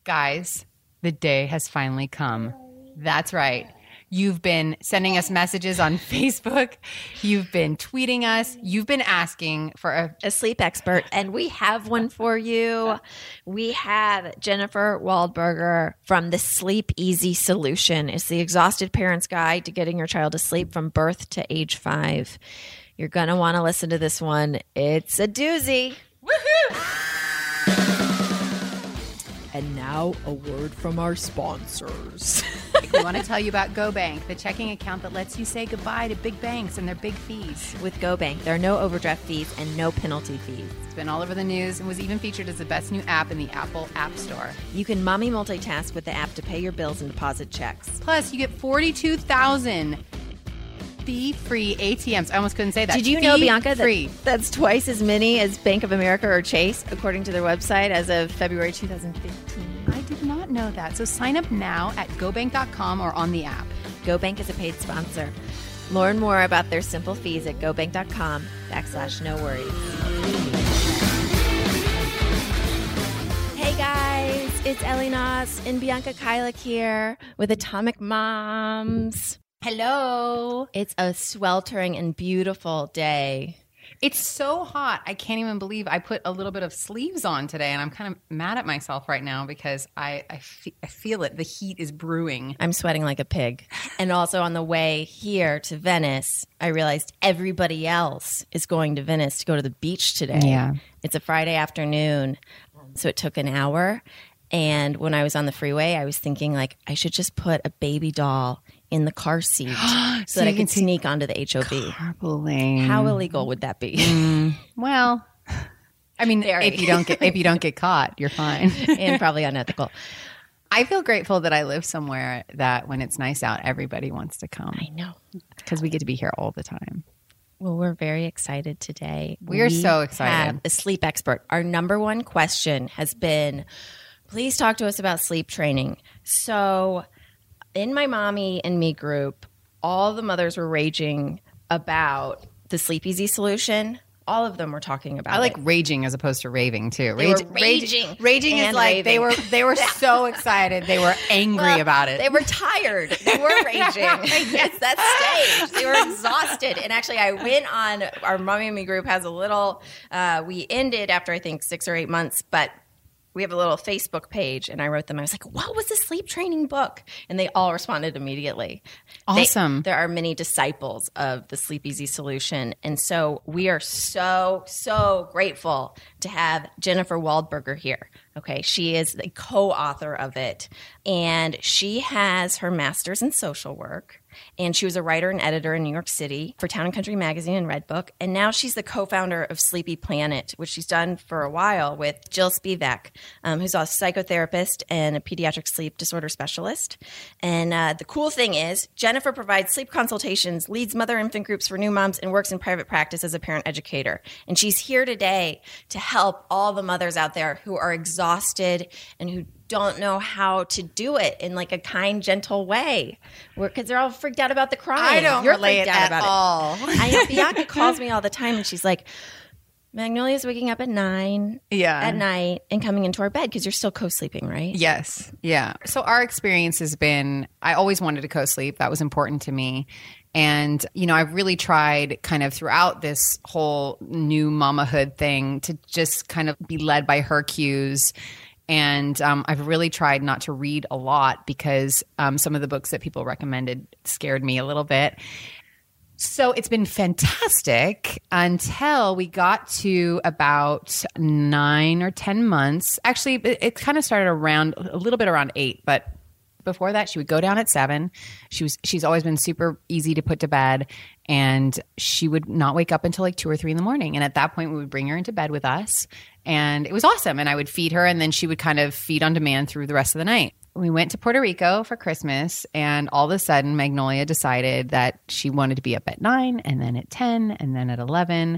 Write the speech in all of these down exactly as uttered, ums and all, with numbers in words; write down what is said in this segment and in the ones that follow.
Guys, the day has finally come. That's right. You've been sending us messages on Facebook. You've been tweeting us. You've been asking for a, a sleep expert, and we have one for you. We have Jennifer Waldberger from the Sleep Easy Solution. It's the Exhausted Parent's Guide to Getting Your Child to Sleep from Birth to Age Five. You're going to want to listen to this one. It's a doozy. Woohoo! And now a word from our sponsors. We want to tell you about GoBank, the checking account that lets you say goodbye to big banks and their big fees. With GoBank, there are no overdraft fees and no penalty fees. It's been all over the news and was even featured as the best new app in the Apple App Store. You can mommy multitask with the app to pay your bills and deposit checks. Plus, you get forty-two thousand fee-free A T Ms. I almost couldn't say that. Did you know, Bianca, free. that that's twice as many as Bank of America or Chase, according to their website, as of February two thousand fifteen? I did not know that. So sign up now at go bank dot com or on the app. GoBank is a paid sponsor. Learn more about their simple fees at go bank dot com backslash no worries. Hey guys, it's Ellie Noss and Bianca Kylik here with Atomic Moms. Hello. It's a sweltering and beautiful day. It's so hot. I can't even believe I put a little bit of sleeves on today, and I'm kind of mad at myself right now because I, I, fe- I feel it. The heat is brewing. I'm sweating like a pig. And also on the way here to Venice, I realized everybody else is going to Venice to go to the beach today. Yeah. It's a Friday afternoon, so it took an hour. And when I was on the freeway, I was thinking, like, I should just put a baby doll in the car seat so, so that I can could sneak onto the H O V. Carpooling. How illegal would that be? Mm, well, I mean, Very. if you don't get if you don't get caught, you're fine. And probably unethical. I feel grateful that I live somewhere that when it's nice out, everybody wants to come. I know. Because we get to be here all the time. Well, we're very excited today. We are so excited. Have a sleep expert. Our number one question has been, please talk to us about sleep training. So in my Mommy and Me group, all the mothers were raging about the Sleep Easy Solution. All of them were talking about I like it. raging as opposed to raving too. They were Rage- raging Raging, raging is and like raving. they were they were so excited. They were angry Well, about it. They were tired. They were raging. It's that stage. They were exhausted. And actually, I went on, our Mommy and Me group has a little, uh, we ended after I think six or eight months, but we have a little Facebook page, and I wrote them. I was like, what was the sleep training book? And they all responded immediately. Awesome. They, there are many disciples of the Sleep Easy Solution. And so we are so, so grateful to have Jennifer Waldberger here. Okay. She is the co-author of it. And she has her master's in social work. And she was a writer and editor in New York City for Town and Country Magazine and Redbook. And now she's the co-founder of Sleepy Planet, which she's done for a while with Jill Spivak, um, who's a psychotherapist and a pediatric sleep disorder specialist. And uh, the cool thing is Jennifer provides sleep consultations, leads mother-infant groups for new moms, and works in private practice as a parent educator. And she's here today to help all the mothers out there who are exhausted and who don't know how to do it in like a kind, gentle way, because they're all freaked out about the crying. I don't You're relate freaked out at about all. it. I know Bianca calls me all the time, and she's like, Magnolia's waking up at nine Yeah. at night and coming into our bed because you're still co-sleeping, right? Yes. Yeah. So our experience has been, I always wanted to co-sleep. That was important to me. And, you know, I've really tried kind of throughout this whole new mamahood thing to just kind of be led by her cues. And um, I've really tried not to read a lot because um, some of the books that people recommended scared me a little bit. So it's been fantastic until we got to about nine or ten months. Actually, it, it kind of started around a little bit around eight, but before that, she would go down at seven. She was she's always been super easy to put to bed, and she would not wake up until like two or three in the morning. And at that point, we would bring her into bed with us, and it was awesome. And I would feed her, and then she would kind of feed on demand through the rest of the night. We went to Puerto Rico for Christmas, and all of a sudden, Magnolia decided that she wanted to be up at nine, and then at ten, and then at eleven,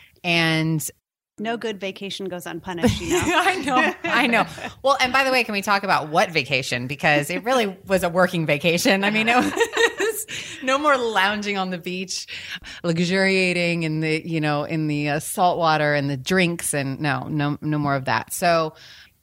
and no good vacation goes unpunished, you know? I know. I know. Well, and by the way, can we talk about what vacation? Because it really was a working vacation. I mean, it was no more lounging on the beach, luxuriating in the, you know, in the uh, salt water and the drinks, and no, no, no more of that. So,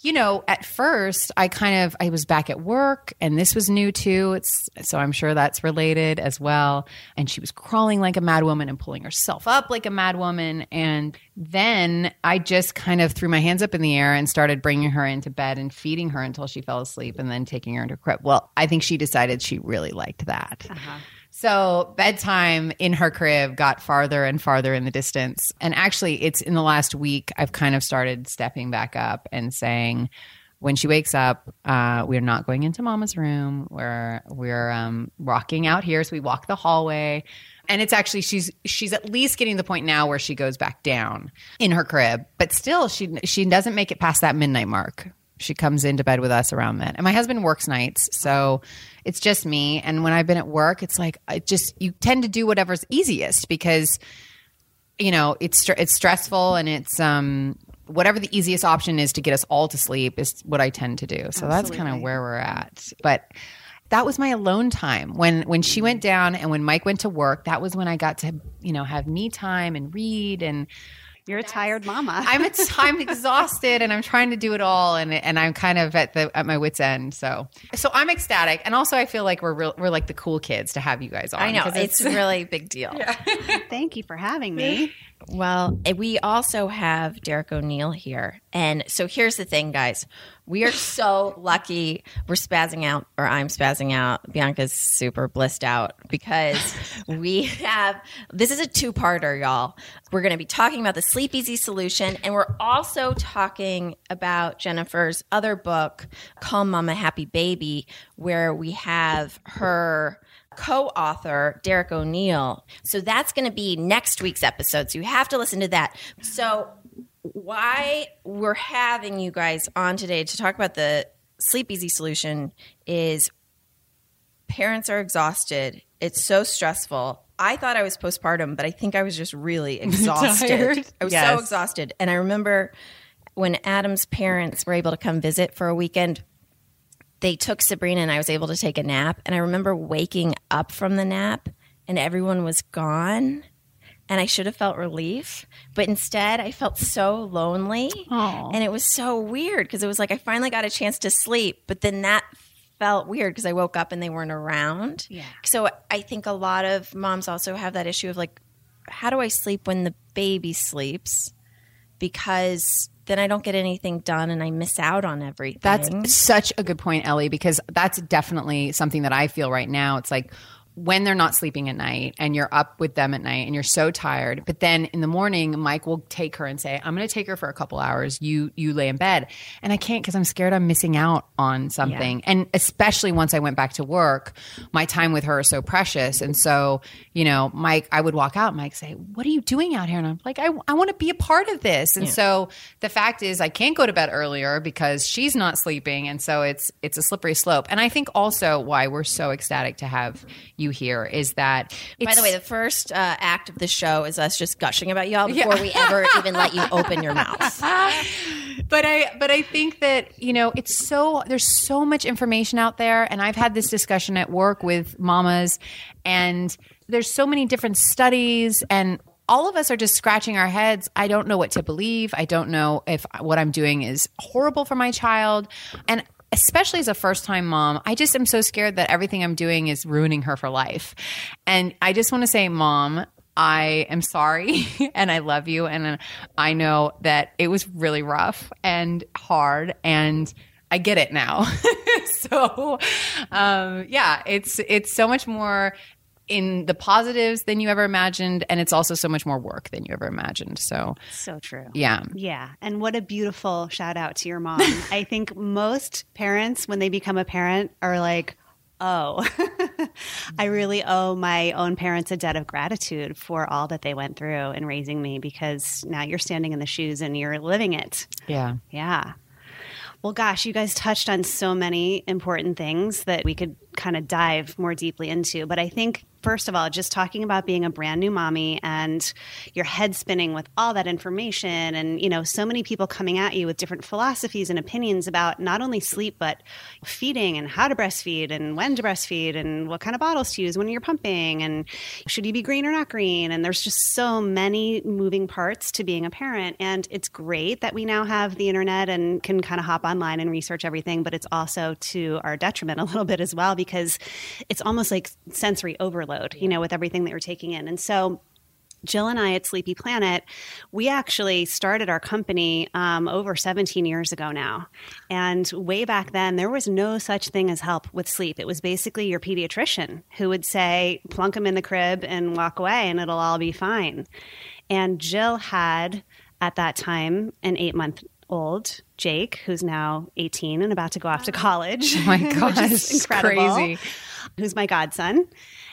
you know, at first I kind of, I was back at work and this was new too. It's, so I'm sure that's related as well. And she was crawling like a mad woman and pulling herself up like a mad woman. And then I just kind of threw my hands up in the air and started bringing her into bed and feeding her until she fell asleep and then taking her into her crib. Well, I think she decided she really liked that. Uh-huh. So bedtime in her crib got farther and farther in the distance. And actually, it's in the last week, I've kind of started stepping back up and saying, when she wakes up, uh, we're not going into mama's room. We're, we're um, walking out here. So we walk the hallway. And it's actually, she's she's at least getting to the point now where she goes back down in her crib. But still, she she doesn't make it past that midnight mark. She comes into bed with us around then. And my husband works nights, so it's just me. And when I've been at work, it's like I just you tend to do whatever's easiest because, you know, it's it's stressful and it's um whatever the easiest option is to get us all to sleep is what I tend to do. So Absolutely. That's kind of where we're at. But that was my alone time. When when she went down and when Mike went to work, that was when I got to, you know, have me time and read and You're a tired mama. I'm a, I'm exhausted and I'm trying to do it all and and I'm kind of at the at my wit's end. So so I'm ecstatic and also I feel like we're real, we're like the cool kids to have you guys on. I know it's, it's a really big deal. Yeah. Thank you for having me. Well, we also have Derek O'Neill here. And so here's the thing, guys. We are so lucky we're spazzing out, or I'm spazzing out. Bianca's super blissed out because we have, this is a two-parter, y'all. We're going to be talking about the Sleep Easy solution, and we're also talking about Jennifer's other book, Calm Mama, Happy Baby, where we have her co-author, Derek O'Neill. So that's going to be next week's episode. So you have to listen to that. So why we're having you guys on today to talk about the Sleep Easy solution is parents are exhausted. It's so stressful. I thought I was postpartum, but I think I was just really exhausted. I was yes. so exhausted. And I remember when Adam's parents were able to come visit for a weekend, they took Sabrina and I was able to take a nap. And I remember waking up from the nap and everyone was gone. And I should have felt relief. But instead, I felt so lonely. Aww. And it was so weird because it was like I finally got a chance to sleep. But then that felt weird because I woke up and they weren't around. Yeah. So I think a lot of moms also have that issue of like, how do I sleep when the baby sleeps? Because then I don't get anything done and I miss out on everything. That's such a good point, Ellie, because that's definitely something that I feel right now. It's like when they're not sleeping at night and you're up with them at night and you're so tired, but then in the morning, Mike will take her and say, I'm going to take her for a couple hours. You, you lay in bed. And I can't because I'm scared I'm missing out on something. Yeah. And especially once I went back to work, my time with her is so precious. And so, you know, Mike, I would walk out, Mike say, what are you doing out here? And I'm like, I, I want to be a part of this. And yeah. so the fact is I can't go to bed earlier because she's not sleeping. And so it's, it's a slippery slope. And I think also why we're so ecstatic to have you here is that by the way, the first uh, act of the show is us just gushing about y'all before yeah. we ever even let you open your mouth. But I but I think that, you know, it's so there's so much information out there, and I've had this discussion at work with mamas, and there's so many different studies, and all of us are just scratching our heads. I don't know what to believe. I don't know if what I'm doing is horrible for my child. And especially as a first-time mom, I just am so scared that everything I'm doing is ruining her for life. And I just want to say, Mom, I am sorry and I love you. And I know that it was really rough and hard and I get it now. so, um, yeah, it's it's so much more in the positives than you ever imagined, and it's also so much more work than you ever imagined. So, so true. Yeah. Yeah. And what a beautiful shout out to your mom. I think most parents, when they become a parent, are like, oh, I really owe my own parents a debt of gratitude for all that they went through in raising me, because now you're standing in the shoes and you're living it. Yeah. Yeah. Well, gosh, you guys touched on so many important things that we could kind of dive more deeply into. But I think first of all, just talking about being a brand new mommy and your head spinning with all that information and, you know, so many people coming at you with different philosophies and opinions about not only sleep, but feeding and how to breastfeed and when to breastfeed and what kind of bottles to use when you're pumping and should you be green or not green? And there's just so many moving parts to being a parent. And it's great that we now have the internet and can kind of hop online and research everything, but it's also to our detriment a little bit as well, because it's almost like sensory overload, you know, with everything that you're taking in. And so Jill and I at Sleepy Planet, we actually started our company um, over seventeen years ago now. And way back then, there was no such thing as help with sleep. It was basically your pediatrician who would say, plunk them in the crib and walk away and it'll all be fine. And Jill had, at that time, an eight-month-old Jake, who's now eighteen and about to go off to college. Oh my gosh, which is incredible. Crazy. Who's my godson.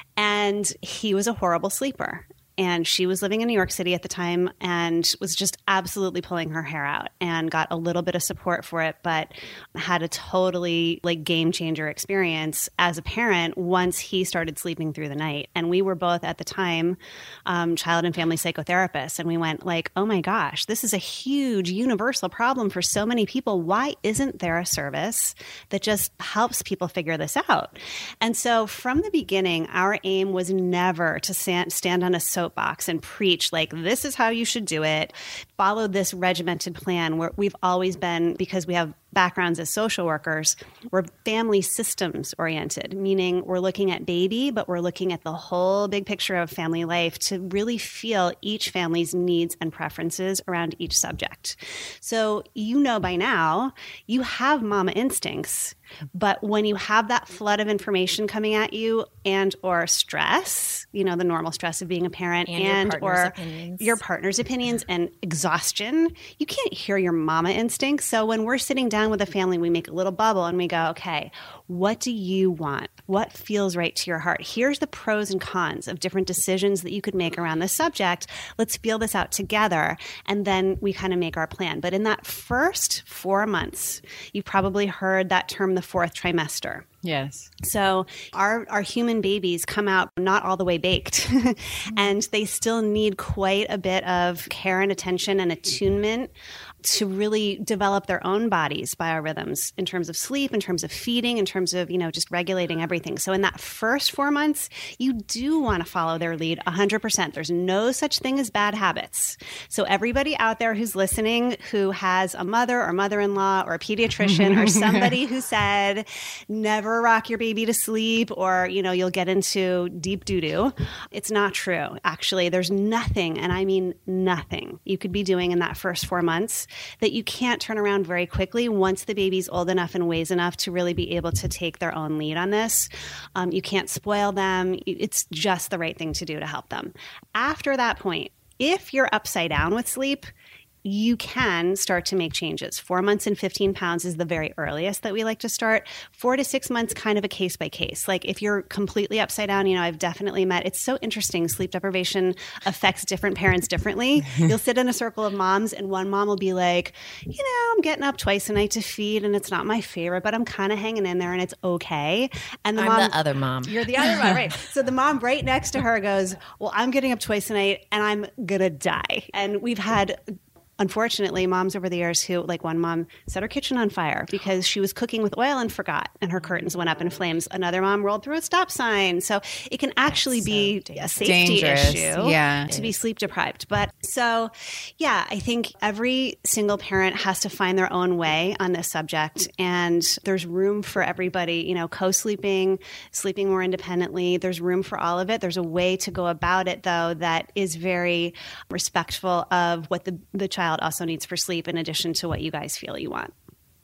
And he was a horrible sleeper. And she was living in New York City at the time and was just absolutely pulling her hair out and got a little bit of support for it, but had a totally like game changer experience as a parent once he started sleeping through the night. And we were both at the time um, child and family psychotherapists. And we went like, oh my gosh, this is a huge universal problem for so many people. Why isn't there a service that just helps people figure this out? And so from the beginning, our aim was never to stand, stand on a soapbox and preach like, this is how you should do it. Follow this regimented plan. Where we've always been, because we have backgrounds as social workers, we're family systems oriented, meaning we're looking at baby, but we're looking at the whole big picture of family life to really feel each family's needs and preferences around each subject. So you know by now, you have mama instincts, but when you have that flood of information coming at you and or stress, you know, the normal stress of being a parent and, and your or opinions. your partner's opinions and exhaustion, you can't hear your mama instincts. So when we're sitting down with a family, we make a little bubble and we go, okay, what do you want? What feels right to your heart? Here's the pros and cons of different decisions that you could make around this subject. Let's feel this out together. And then we kind of make our plan. But in that first four months, you've probably heard that term, the fourth trimester. Yes. So our, our human babies come out not all the way baked and they still need quite a bit of care and attention and attunement to really develop their own bodies' biorhythms in terms of sleep, in terms of feeding, in terms of, you know, just regulating everything. So in that first four months, you do want to follow their lead one hundred percent. There's no such thing as bad habits. So everybody out there who's listening who has a mother or mother-in-law or a pediatrician or somebody who said, never rock your baby to sleep or, you know, you'll get into deep doo-doo. It's not true. Actually, there's nothing, and I mean nothing, you could be doing in that first four months that you can't turn around very quickly once the baby's old enough and weighs enough to really be able to take their own lead on this. Um, you can't spoil them. It's just the right thing to do to help them. After that point, if you're upside down with sleep, you can start to make changes. Four months and fifteen pounds is the very earliest that we like to start. Four to six months, kind of a case by case. Like if you're completely upside down, you know, I've definitely met, it's so interesting. Sleep deprivation affects different parents differently. You'll sit in a circle of moms and one mom will be like, you know, I'm getting up twice a night to feed and it's not my favorite, but I'm kind of hanging in there and it's okay. And the I'm mom, the other mom. You're the other mom, right? So the mom right next to her goes, well, I'm getting up twice a night and I'm going to die. And we've had unfortunately, moms over the years who, like one mom set her kitchen on fire because she was cooking with oil and forgot, and her curtains went up in flames. Another mom rolled through a stop sign. So it can actually so be dangerous. a safety Dangerous. issue Yeah. to be sleep deprived. But so, yeah, I think every single parent has to find their own way on this subject. And there's room for everybody, you know, co-sleeping, sleeping more independently. There's room for all of it. There's a way to go about it, though, that is very respectful of what the, the child also needs for sleep in addition to what you guys feel you want.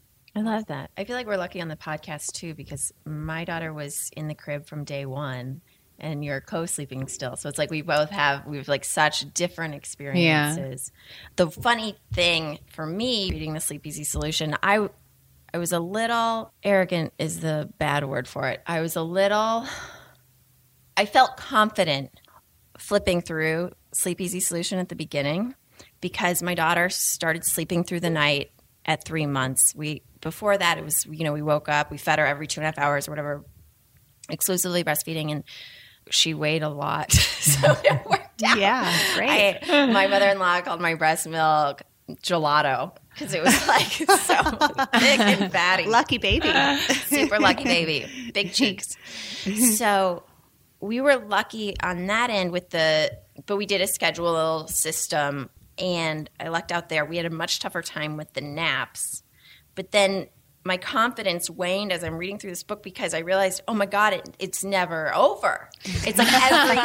I love that. I feel like we're lucky on the podcast too, because my daughter was in the crib from day one and you're co-sleeping still. So it's like we both have, we have like such different experiences. Yeah. The funny thing for me reading the Sleep Easy Solution, I, I was a little arrogant is the bad word for it. I was a little, I felt confident flipping through Sleep Easy Solution at the beginning, because my daughter started sleeping through the night at three months. We before that, it was, you know, we woke up, we fed her every two and a half hours or whatever, exclusively breastfeeding. And she weighed a lot. So it worked out. Yeah, great. I, my mother-in-law called my breast milk gelato because it was like so thick and fatty. Lucky baby. Super lucky baby. Big cheeks. So we were lucky on that end with the, but we did a schedule system, and I lucked out there. We had a much tougher time with the naps. But then my confidence waned as I'm reading through this book because I realized, oh my God, it, it's never over. It's like every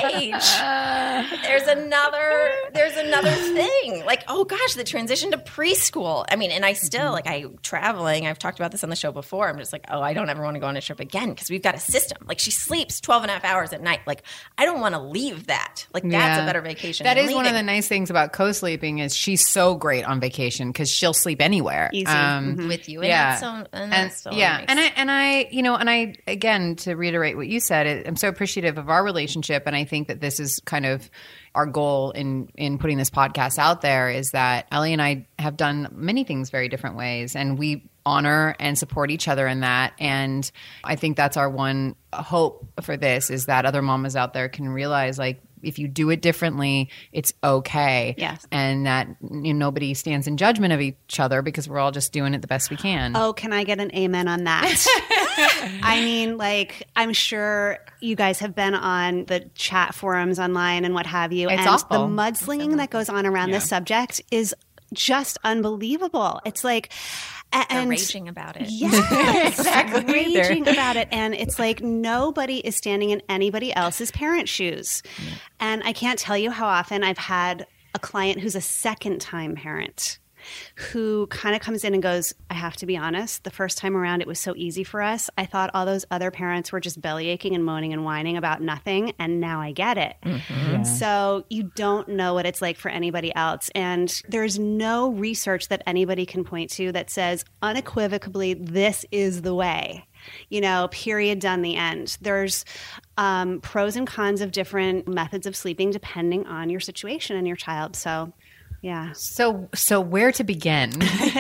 stage. There's another, there's another thing. Like, oh gosh, the transition to preschool. I mean, and I still, like I traveling, I've talked about this on the show before. I'm just like, oh, I don't ever want to go on a trip again because we've got a system. Like she sleeps twelve and a half hours at night. Like I don't want to leave that. Like that's Yeah. a better vacation. That than is one of the leaving. nice things about co-sleeping is she's so great on vacation because she'll sleep anywhere. Easy. Um, with you. And yeah. that's so, and that's so yeah. nice. And I, and I, you know, and I, again, to reiterate what you said, it, I'm so appreciative of our relationship. And I think that this is kind of our goal in, in putting this podcast out there is that Ellie and I have done many things very different ways, and we honor and support each other in that. And I think that's our one hope for this is that other mamas out there can realize, like, if you do it differently, it's okay. Yes. And that you know, nobody stands in judgment of each other because we're all just doing it the best we can. Oh, can I get an amen on that? I mean, like, I'm sure you guys have been on the chat forums online and what have you. It's and awful. the mudslinging that goes on around this subject is just unbelievable. It's like, a- They're and raging about it. Yes, Exactly. raging about it. And it's like nobody is standing in anybody else's parent shoes. And I can't tell you how often I've had a client who's a second time parent who kind of comes in and goes, I have to be honest, the first time around it was so easy for us. I thought all those other parents were just belly aching and moaning and whining about nothing, and now I get it. Yeah. So you don't know what it's like for anybody else. And there's no research that anybody can point to that says unequivocally, this is the way. You know, period, done, the end. There's um, pros and cons of different methods of sleeping depending on your situation and your child. So, yeah. So, so where to begin?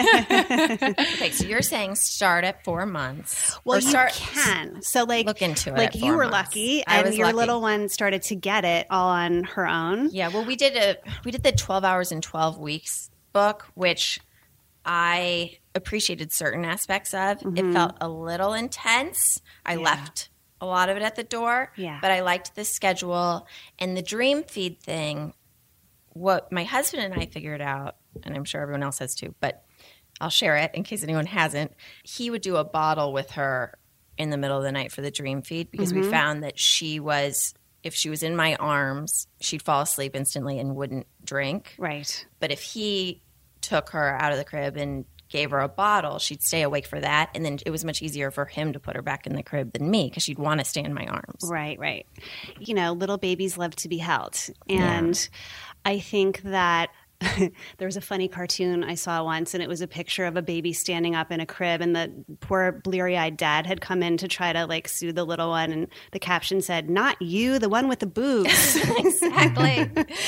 Okay, so you're saying start at four months. Well, or you start, can. So, like, look into it like at you four were months. lucky, I and was your lucky. little one started to get it all on her own. Yeah, well, we did a we did the twelve hours in twelve weeks book, which I appreciated certain aspects of. Mm-hmm. It felt a little intense. I left a lot of it at the door, Yeah. but I liked the schedule and the dream feed thing. What my husband and I figured out, and I'm sure everyone else has too, but I'll share it in case anyone hasn't. He would do a bottle with her in the middle of the night for the dream feed because Mm-hmm. we found that she was, if she was in my arms, she'd fall asleep instantly and wouldn't drink. Right. But if he took her out of the crib and gave her a bottle, she'd stay awake for that. And then it was much easier for him to put her back in the crib than me because she'd want to stay in my arms. Right, right. You know, little babies love to be held. And I think that there was a funny cartoon I saw once, and it was a picture of a baby standing up in a crib, and the poor bleary-eyed dad had come in to try to, like, soothe the little one, and the caption said, "Not you, the one with the boobs." Exactly.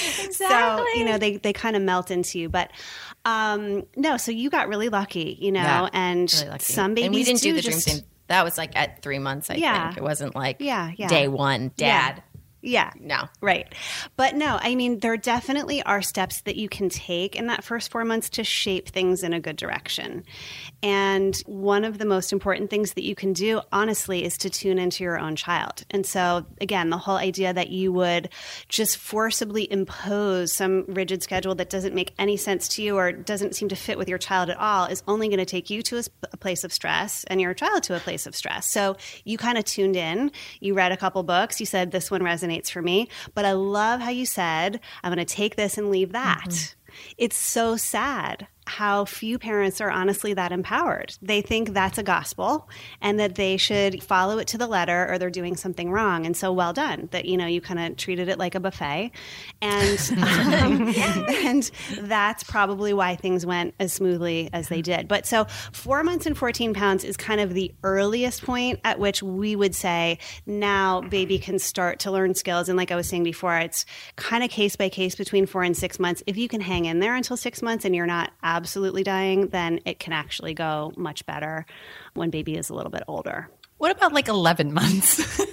So, you know, they, they kind of melt into you. But um, no, so you got really lucky, you know, Yeah, and Really lucky. some babies and we didn't do the just, dream thing. That was like at three months, I Yeah. think. It wasn't like Yeah, yeah. day one, dad. Yeah. No. Right. But no, I mean, there definitely are steps that you can take in that first four months to shape things in a good direction. And one of the most important things that you can do, honestly, is to tune into your own child. And so, again, the whole idea that you would just forcibly impose some rigid schedule that doesn't make any sense to you or doesn't seem to fit with your child at all is only going to take you to a, a place of stress and your child to a place of stress. So you kind of tuned in, you read a couple books, you said, this one resonates for me. But I love how you said, I'm going to take this and leave that. Mm-hmm. It's so sad how few parents are honestly that empowered. They think that's a gospel and that they should follow it to the letter or they're doing something wrong. And so well done that, you know, you kind of treated it like a buffet. And, um, and that's probably why things went as smoothly as they did. But so four months and fourteen pounds is kind of the earliest point at which we would say now baby can start to learn skills. And like I was saying before, it's kind of case by case between four and six months. If you can hang in there until six months and you're not absolutely dying, then it can actually go much better when baby is a little bit older. What about like eleven months?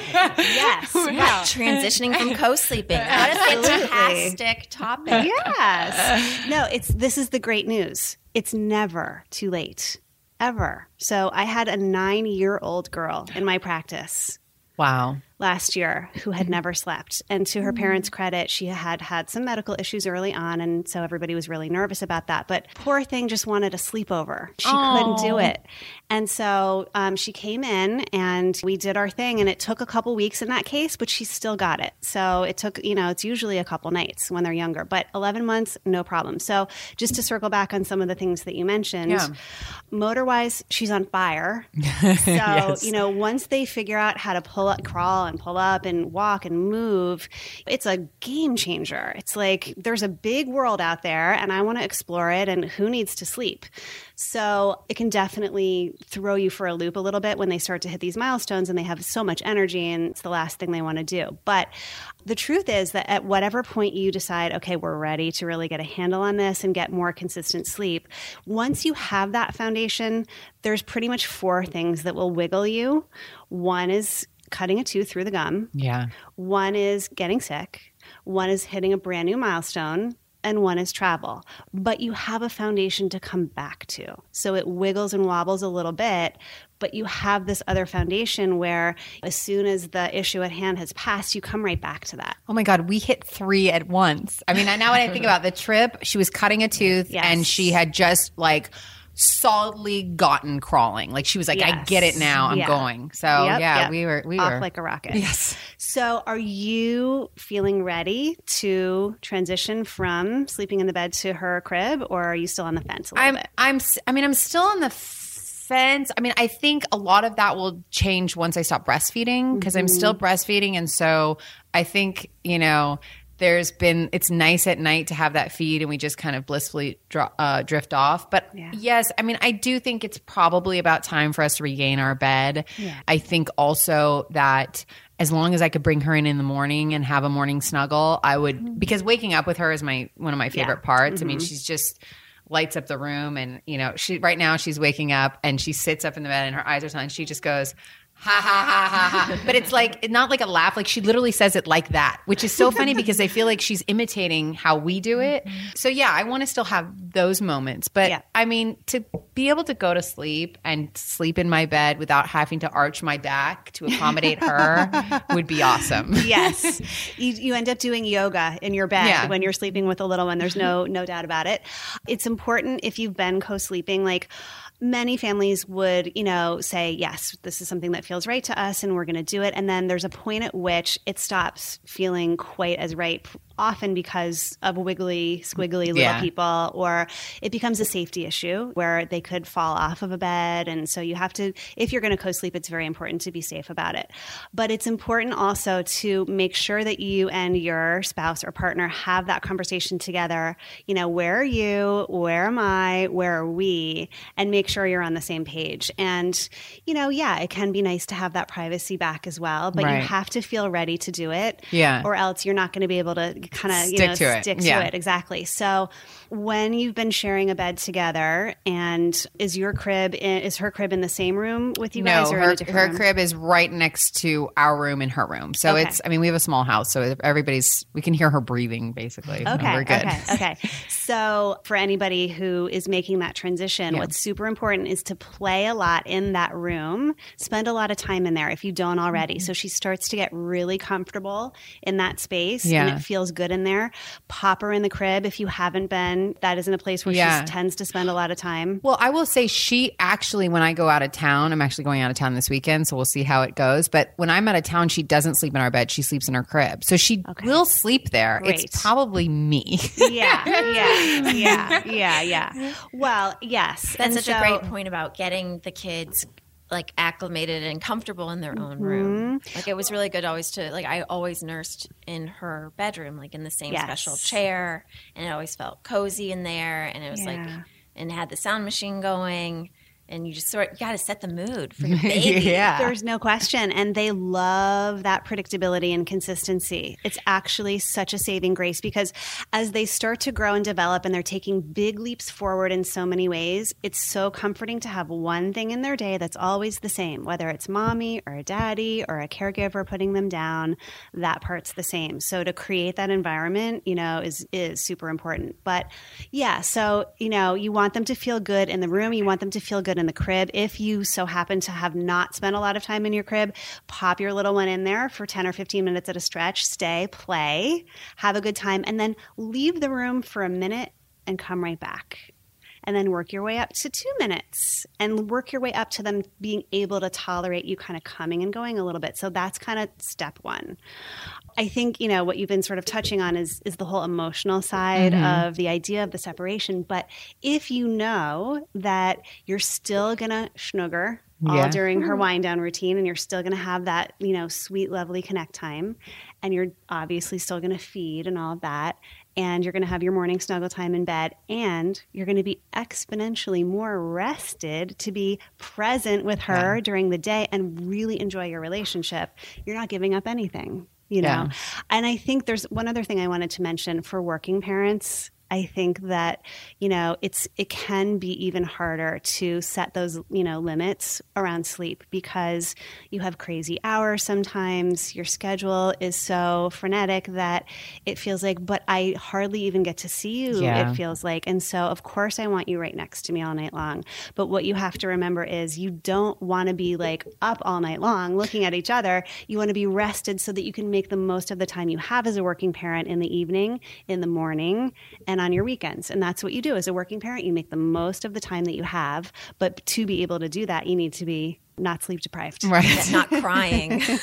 Yes. Yeah. Transitioning from co-sleeping. What a fantastic topic. Yes. No, it's this is the great news. It's never too late. Ever. So I had a nine-year-old girl in my practice Wow. last year who had never slept. And to her parents' credit, she had had some medical issues early on. And so everybody was really nervous about that. But poor thing just wanted a sleepover. She Aww. couldn't do it. And so um, she came in and we did our thing. And it took a couple weeks in that case, but she still got it. So it took, you know, it's usually a couple nights when they're younger. But eleven months, no problem. So just to circle back on some of the things that you mentioned, Yeah. motor-wise, she's on fire. So, Yes. you know, once they figure out how to pull up, crawl and pull up and walk and move, it's a game changer. It's like there's a big world out there and I want to explore it, and who needs to sleep? So it can definitely throw you for a loop a little bit when they start to hit these milestones and they have so much energy and it's the last thing they want to do. But the truth is that at whatever point you decide, okay, we're ready to really get a handle on this and get more consistent sleep, once you have that foundation, there's pretty much four things that will wiggle you. One is cutting a tooth through the gum. Yeah. One is getting sick. One is hitting a brand new milestone. And one is travel. But you have a foundation to come back to. So it wiggles and wobbles a little bit, but you have this other foundation where as soon as the issue at hand has passed, you come right back to that. Oh my God, we hit three at once. I mean, now when I think about the trip, she was cutting a tooth Yes. and she had just like solidly gotten crawling. Like she was like, I Yes. get it now. I'm Yeah. going. So Yep, yeah, yep. we were, we Off were like a rocket. Yes. So are you feeling ready to transition from sleeping in the bed to her crib, or are you still on the fence a little I'm, bit? I'm, s- I mean, I'm still on the fence. I mean, I think a lot of that will change once I stop breastfeeding because I'm still breastfeeding. And so I think, you know, there's been, it's nice at night to have that feed and we just kind of blissfully dr- uh, drift off. But Yeah. yes, I mean, I do think it's probably about time for us to regain our bed. Yeah. I think also that as long as I could bring her in in the morning and have a morning snuggle, I would, because waking up with her is my, one of my favorite Yeah. parts. I mean, she's just lights up the room and, you know, she, right now she's waking up and she sits up in the bed and her eyes are telling, she just goes, ha ha ha ha ha. But it's like not like a laugh, like she literally says it like that, which is so funny because I feel like she's imitating how we do it. So yeah, I want to still have those moments. But Yeah. I mean, to be able to go to sleep and sleep in my bed without having to arch my back to accommodate her would be awesome. Yes. You, you end up doing yoga in your bed Yeah. when you're sleeping with a little one. There's no no doubt about it. It's important if you've been co-sleeping, like many families would, you know, say, yes, this is something that feels right to us and we're going to do it. And then there's a point at which it stops feeling quite as right, often because of wiggly, squiggly little Yeah. people, or it becomes a safety issue where they could fall off of a bed. And so you have to, if you're going to co-sleep, it's very important to be safe about it. But it's important also to make sure that you and your spouse or partner have that conversation together. You know, where are you? Where am I? Where are we? And make sure you're on the same page. And, you know, yeah, it can be nice to have that privacy back as well, but Right. you have to feel ready to do it. Yeah. Or else you're not going to be able to kind of, you Stick know, to it. stick to Yeah. it. Exactly. So when you've been sharing a bed together, and is your crib, in, is her crib in the same room with you guys, No, or in her, a different her room? crib is right next to our room and her room. So Okay. it's, I mean, we have a small house, so everybody's, we can hear her breathing basically. Okay. We're good. Okay. Okay. So for anybody who is making that transition, Yeah. what's super important is to play a lot in that room, spend a lot of time in there if you don't already. Mm-hmm. So she starts to get really comfortable in that space Yeah. and it feels good in there. Pop her in the crib if you haven't been. That isn't a place where Yeah. she tends to spend a lot of time. Well, I will say she actually, when I go out of town, I'm actually going out of town this weekend, so we'll see how it goes. But when I'm out of town, she doesn't sleep in our bed. She sleeps in her crib. So she Okay. will sleep there. Great. It's probably me. Yeah, yeah, yeah, yeah, yeah. Well, yes. That's And such a so- great point about getting the kids like acclimated and comfortable in their own room. Like it was really good always to like I always nursed in her bedroom, like in the same Yes. special chair, and it always felt cozy in there, and it was like Yeah. and had the sound machine going. and you just sort of, you got to set the mood for your baby. Yeah. There's no question. And they love that predictability and consistency. It's actually such a saving grace because as they start to grow and develop and they're taking big leaps forward in so many ways, it's so comforting to have one thing in their day that's always the same, whether it's mommy or a daddy or a caregiver putting them down, that part's the same. So to create that environment, you know, is, is super important. But yeah, so, you know, you want them to feel good in the room. You want them to feel good in the crib. If you so happen to have not spent a lot of time in your crib, pop your little one in there for ten or fifteen minutes at a stretch, stay, play, have a good time, and then leave the room for a minute and come right back. And then work your way up to two minutes and work your way up to them being able to tolerate you kind of coming and going a little bit. So that's kind of step one. I think, you know, what you've been sort of touching on is is the whole emotional side mm-hmm. of the idea of the separation. But if you know that you're still going to schnugger all yeah. during her wind down routine and you're still going to have that, you know, sweet, lovely connect time, and you're obviously still going to feed and all of that, and you're going to have your morning snuggle time in bed, and you're going to be exponentially more rested to be present with her yeah. during the day and really enjoy your relationship, you're not giving up anything, you know? Yeah. And I think there's one other thing I wanted to mention for working parents. I think that, you know, it's it can be even harder to set those, you know, limits around sleep because you have crazy hours sometimes. Your schedule is so frenetic that it feels like, but I hardly even get to see you, yeah. it feels like. And so, of course, I want you right next to me all night long. But what you have to remember is you don't want to be like up all night long looking at each other. You want to be rested so that you can make the most of the time you have as a working parent in the evening, in the morning, and on your weekends. And that's what you do as a working parent. You make the most of the time that you have. But to be able to do that, you need to be not sleep deprived. Right. Not crying. Yes.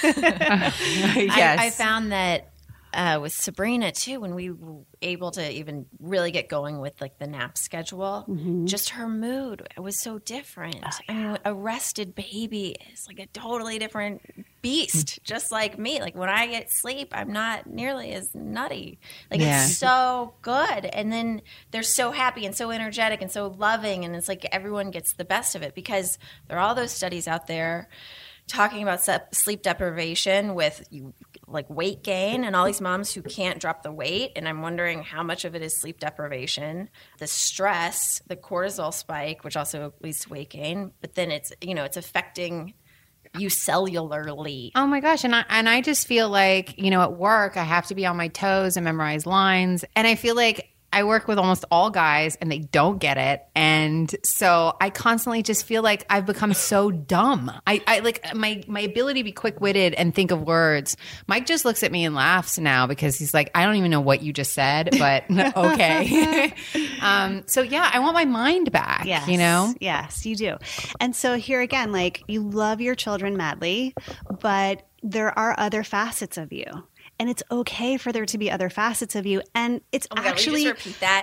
I, I found that uh, with Sabrina too, when we were able to even really get going with like the nap schedule, mm-hmm. just her mood was so different. Oh, yeah. I mean, a rested baby is like a totally different beast, just like me. Like when I get sleep, I'm not nearly as nutty. Like yeah. it's so good. And then they're so happy and so energetic and so loving. And it's like everyone gets the best of it because there are all those studies out there talking about sleep deprivation with like weight gain and all these moms who can't drop the weight. And I'm wondering how much of it is sleep deprivation, the stress, the cortisol spike, which also leads to weight gain. But then it's, you know, it's affecting you cellularly. Oh my gosh. And I, and I just feel like, you know, at work, I have to be on my toes and memorize lines. And I feel like I work with almost all guys and they don't get it. And so I constantly just feel like I've become so dumb. I, I like my, my ability to be quick witted and think of words. Mike just looks at me and laughs now because he's like, I don't even know what you just said, but okay. um, so yeah, I want my mind back, yes, you know? Yes, you do. And so here again, like you love your children madly, but there are other facets of you. And it's okay for there to be other facets of you. And it's oh my actually God, will you just repeat that.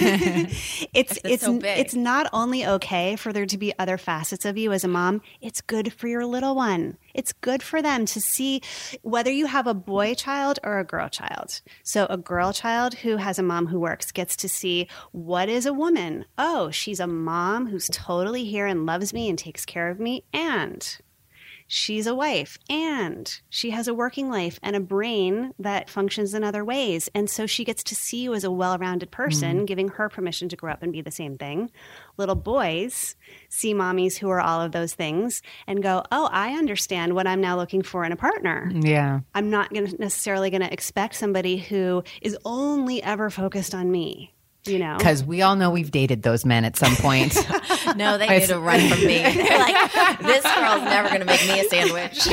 it's it's so it's not only okay for there to be other facets of you as a mom, it's good for your little one. It's good for them to see whether you have a boy child or a girl child. So a girl child who has a mom who works gets to see what is a woman. Oh, she's a mom who's totally here and loves me and takes care of me, and she's a wife, and she has a working life and a brain that functions in other ways. And so she gets to see you as a well-rounded person, mm-hmm. giving her permission to grow up and be the same thing. Little boys see mommies who are all of those things and go, oh, I understand what I'm now looking for in a partner. Yeah. I'm not gonna necessarily going to expect somebody who is only ever focused on me. You know, because we all know we've dated those men at some point. No, they need to run from me. They're like, this girl's never going to make me a sandwich.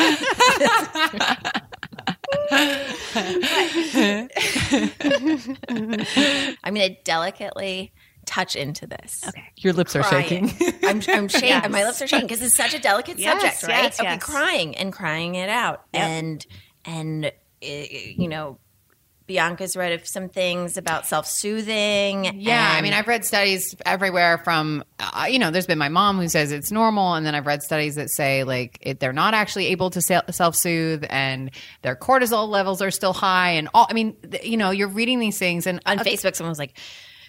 I'm going to delicately touch into this. Okay, your lips crying. are shaking. I'm, I'm shaking. Yes. My lips are shaking because it's such a delicate yes, subject, right? Yes, okay, yes. crying and crying it out, yep. and and it, you know. Bianca's read of some things about self-soothing. Yeah, and I mean, I've read studies everywhere from, uh, you know, there's been my mom who says it's normal, and then I've read studies that say, like, it, they're not actually able to self-soothe, and their cortisol levels are still high, and all, I mean, th- you know, you're reading these things, and on uh, Facebook, someone was like,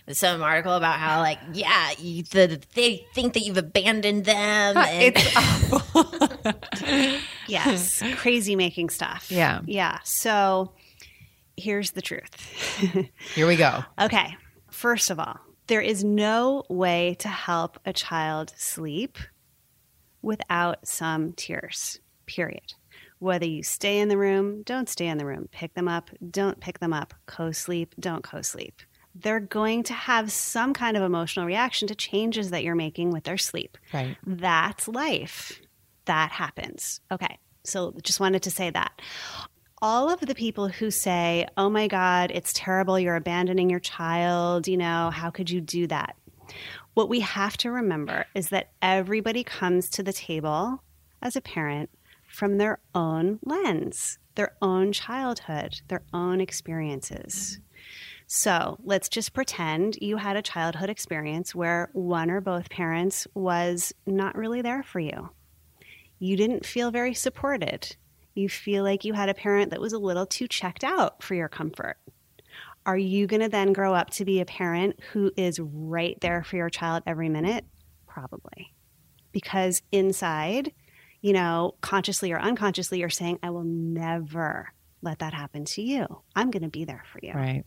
some article about how like, yeah, you, the, they think that you've abandoned them. And- It's awful. Yes. Crazy making stuff. Yeah. Yeah. So here's the truth. Here we go. Okay. First of all, there is no way to help a child sleep without some tears, period. Whether you stay in the room, don't stay in the room, pick them up, don't pick them up, co-sleep, don't co-sleep. They're going to have some kind of emotional reaction to changes that you're making with their sleep. Right. That's life. That happens. Okay. So just wanted to say that. All of the people who say, oh my God, it's terrible, you're abandoning your child, you know, how could you do that? What we have to remember is that everybody comes to the table as a parent from their own lens, their own childhood, their own experiences. So let's just pretend you had a childhood experience where one or both parents was not really there for you. You didn't feel very supported. You feel like you had a parent that was a little too checked out for your comfort. Are you going to then grow up to be a parent who is right there for your child every minute? Probably. Because inside, you know, consciously or unconsciously, you're saying, I will never let that happen to you. I'm going to be there for you. Right.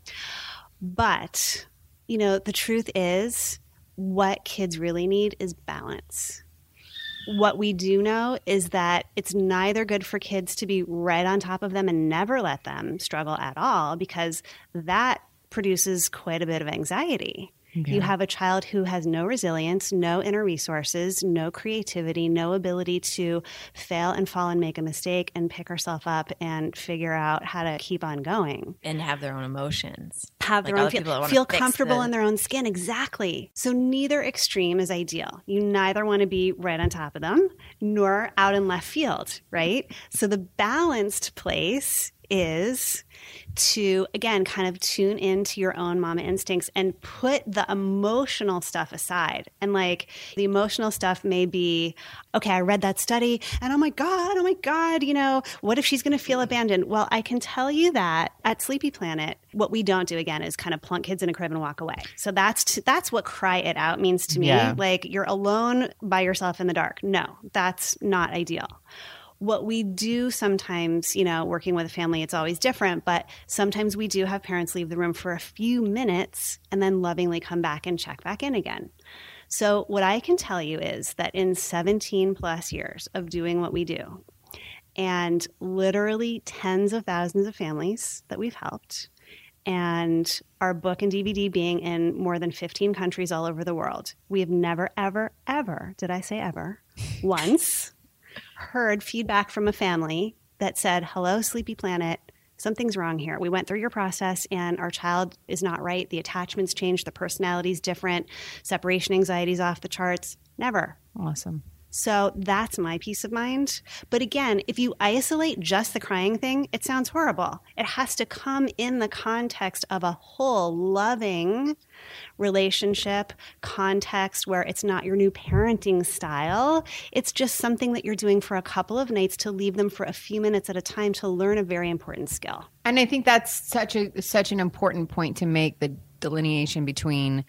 But, you know, the truth is what kids really need is balance. What we do know is that it's neither good for kids to be right on top of them and never let them struggle at all, because that produces quite a bit of anxiety. Okay. You have a child who has no resilience, no inner resources, no creativity, no ability to fail and fall and make a mistake and pick herself up and figure out how to keep on going. And have their own emotions. Have their like own feel, feel comfortable the... in their own skin. Exactly. So neither extreme is ideal. You neither want to be right on top of them nor out in left field, right? So the balanced place is to, again, kind of tune into your own mama instincts and put the emotional stuff aside. And like the emotional stuff may be, okay, I read that study and oh my God, oh my God, you know, what if she's going to feel abandoned? Well, I can tell you that at Sleepy Planet, what we don't do again is kind of plunk kids in a crib and walk away. So that's, t- that's what cry it out means to me. Yeah. Like you're alone by yourself in the dark. No, that's not ideal. What we do sometimes, you know, working with a family, it's always different, but sometimes we do have parents leave the room for a few minutes and then lovingly come back and check back in again. So what I can tell you is that in seventeen plus years of doing what we do, and literally tens of thousands of families that we've helped, and our book and D V D being in more than fifteen countries all over the world, we have never, ever, ever, did I say ever, once heard feedback from a family that said, hello, Sleepy Planet, something's wrong here. We went through your process and our child is not right. The attachment's changed. The personality's different. Separation anxiety's off the charts. Never. Awesome. So that's my peace of mind. But again, if you isolate just the crying thing, it sounds horrible. It has to come in the context of a whole loving relationship context where it's not your new parenting style. It's just something that you're doing for a couple of nights to leave them for a few minutes at a time to learn a very important skill. And I think that's such a such an important point to make, the delineation between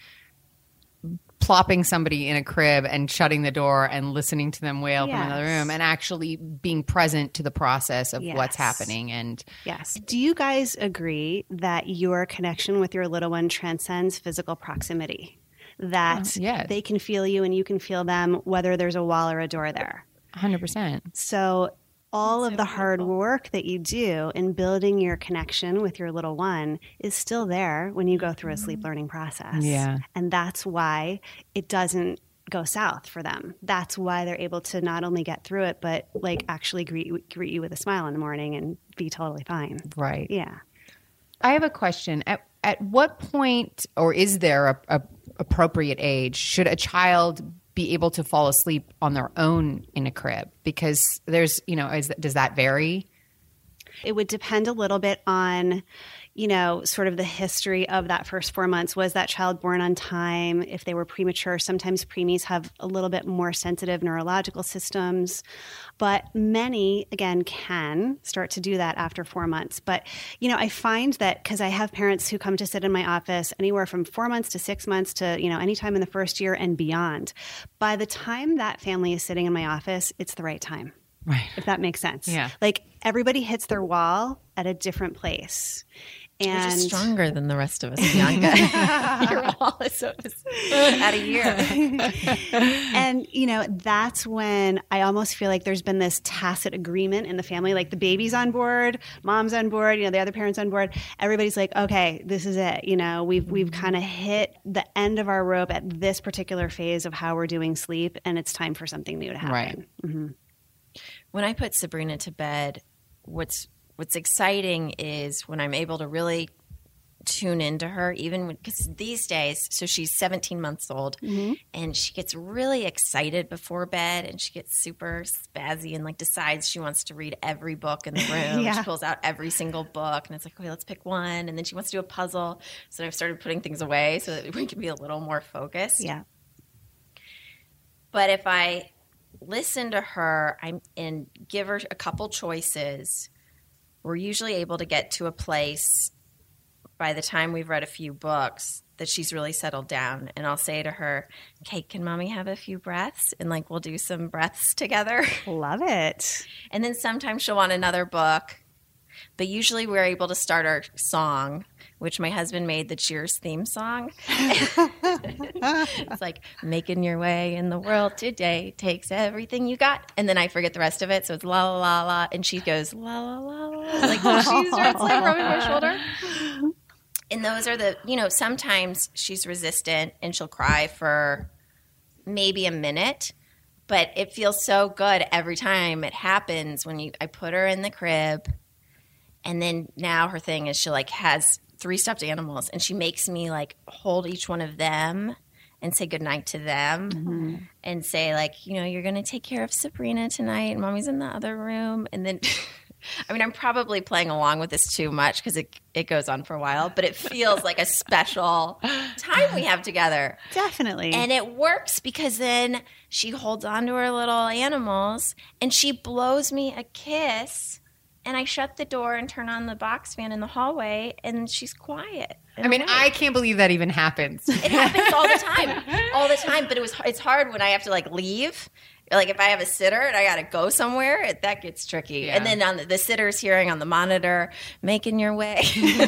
plopping somebody in a crib and shutting the door and listening to them wail yes. from another room, and actually being present to the process of yes. what's happening. And yes. Do you guys agree that your connection with your little one transcends physical proximity? That uh, yes. they can feel you and you can feel them, whether there's a wall or a door there? one hundred percent. So all That's of so the hard beautiful. work that you do in building your connection with your little one is still there when you go through a sleep learning process. Yeah. And that's why it doesn't go south for them. That's why they're able to not only get through it, but like actually greet, greet you with a smile in the morning and be totally fine. Right. Yeah. I have a question. At at what point, or is there a, a appropriate age, should a child be able to fall asleep on their own in a crib? Because there's, you know, is, does that vary? It would depend a little bit on, you know, sort of the history of that first four months. Was that child born on time? If they were premature, sometimes preemies have a little bit more sensitive neurological systems, but many, again, can start to do that after four months. But, you know, I find that because I have parents who come to sit in my office anywhere from four months to six months to, you know, anytime in the first year and beyond. By the time that family is sitting in my office, it's the right time. Right. If that makes sense. Yeah. Like everybody hits their wall at a different place. You're And just stronger than the rest of us, Bianca. Your wall is so at a year. and, you know, that's when I almost feel like there's been this tacit agreement in the family, like the baby's on board, mom's on board, you know, the other parents on board. Everybody's like, okay, this is it. You know, we've, we've kind of hit the end of our rope at this particular phase of how we're doing sleep, and it's time for something new to happen. Right. Mm-hmm. When I put Sabrina to bed, what's What's exciting is when I'm able to really tune into her, even because these days, so she's seventeen months old, mm-hmm. and she gets really excited before bed, and she gets super spazzy and like decides she wants to read every book in the room. Yeah. She pulls out every single book, and it's like, okay, let's pick one. And then she wants to do a puzzle. So I've started putting things away so that we can be a little more focused. Yeah. But if I listen to her I'm, and give her a couple choices, we're usually able to get to a place by the time we've read a few books that she's really settled down. And I'll say to her, okay, can mommy have a few breaths? And like, we'll do some breaths together. Love it. And then sometimes she'll want another book. But usually we're able to start our song, which my husband made the Cheers theme song. It's like, making your way in the world today takes everything you got. And then I forget the rest of it. So it's la, la, la, la. And she goes, la, la, la, la. Like she starts like rubbing my shoulder. And those are the, you know, sometimes she's resistant and she'll cry for maybe a minute. But it feels so good every time it happens when you I put her in the crib. And then now her thing is she like has three stuffed animals, and she makes me like hold each one of them and say goodnight to them, mm-hmm. and say like, you know, you're going to take care of Sabrina tonight, and mommy's in the other room. And then, I mean, I'm probably playing along with this too much because it, it goes on for a while, but it feels like a special time we have together. Definitely. And it works because then she holds on to her little animals and she blows me a kiss. And I shut the door and turn on the box fan in the hallway, and she's quiet. I mean, I can't believe that even happens. It happens all the time, all the time. But it was it's hard when I have to like leave. Like if I have a sitter and I got to go somewhere, it, that gets tricky. Yeah. And then on the, the sitter's hearing on the monitor, making your way.